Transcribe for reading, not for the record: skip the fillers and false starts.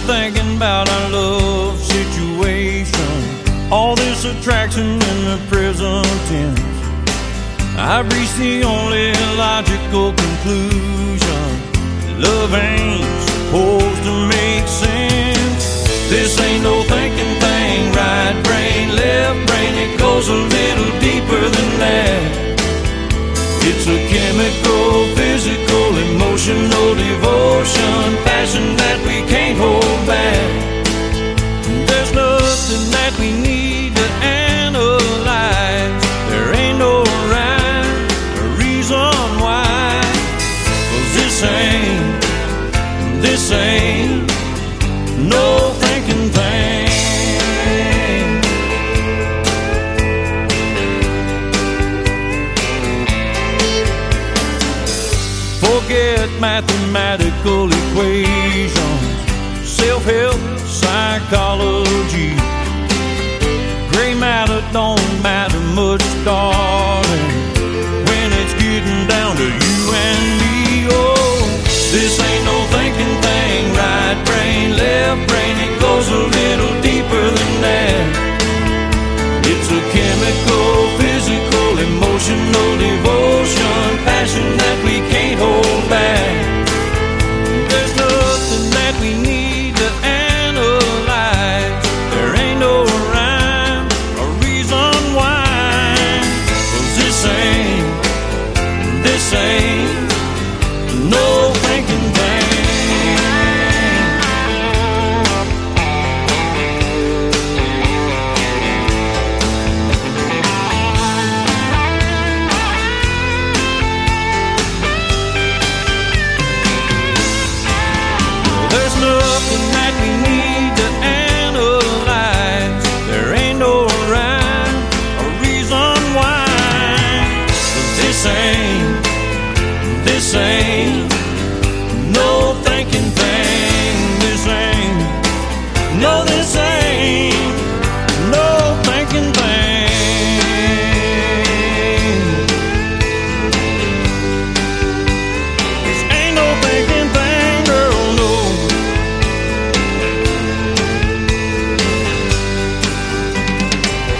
thinking about our love situation, all this attraction in the present tense. I've reached the only logical conclusion: love ain't supposed to make sense. This ain't no thinking thing, right brain, left brain, it goes a little deeper than that. It's a chemical, physical, emotional devotion, passion that we can't hold back. There's nothing that we need to analyze. There ain't no rhyme or reason why. 'Cause this ain't no thinking thing. Forget mathematical equations, self-help, psychology. Gray matter don't matter much, darling, when it's getting down to you and me. Oh, this ain't no thinking thing, right brain, left brain, it goes a little deeper than that. It's a chemical, physical, emotional devotion, passion that we can't hold back. There's nothing that we need to analyze. There ain't no rhyme or reason why. 'Cause this ain't no thinking thing. There's nothing that we need to analyze. There ain't no rhyme or reason why. 'Cause this ain't